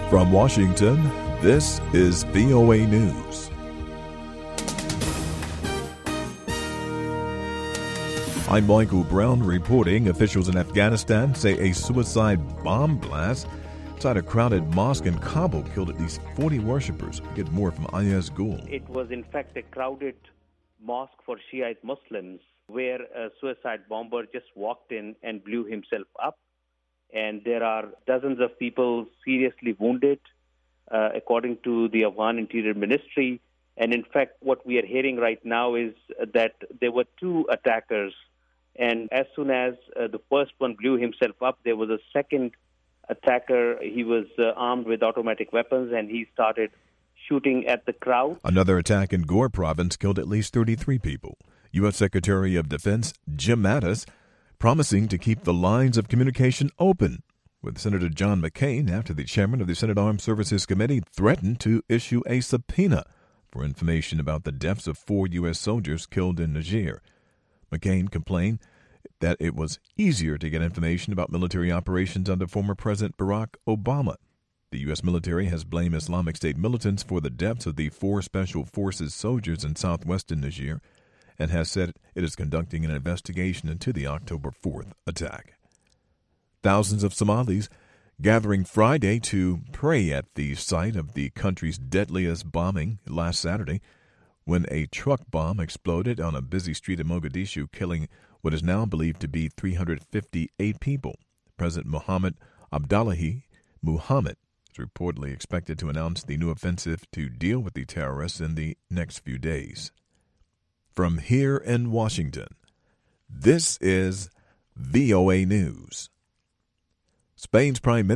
From Washington, this is VOA News. I'm Michael Brown reporting. Officials in Afghanistan say a suicide bomb blast inside a crowded mosque in Kabul killed at least 40 worshippers. Get more from Ayaz Gul. It was in fact a crowded mosque for Shiite Muslims where a suicide bomber just walked in and blew himself up. And there are dozens of people seriously wounded, according to the Afghan Interior Ministry. And in fact, what we are hearing right now is that there were two attackers. And as soon as the first one blew himself up, there was a second attacker. He was armed with automatic weapons, and he started shooting at the crowd. Another attack in Gore province killed at least 33 people. U.S. Secretary of Defense Jim Mattis promising to keep the lines of communication open with Senator John McCain after the chairman of the Senate Armed Services Committee threatened to issue a subpoena for information about the deaths of 4 U.S. soldiers killed in Niger. McCain complained that it was easier to get information about military operations under former President Barack Obama. The U.S. military has blamed Islamic State militants for the deaths of the 4 Special Forces soldiers in southwestern Niger and has said it is conducting an investigation into the October 4th attack. Thousands of Somalis gathering Friday to pray at the site of the country's deadliest bombing last Saturday when a truck bomb exploded on a busy street in Mogadishu, killing what is now believed to be 358 people. President Mohamed Abdullahi Mohamed is reportedly expected to announce the new offensive to deal with the terrorists in the next few days. From here in Washington, this is VOA News. Spain's Prime Minister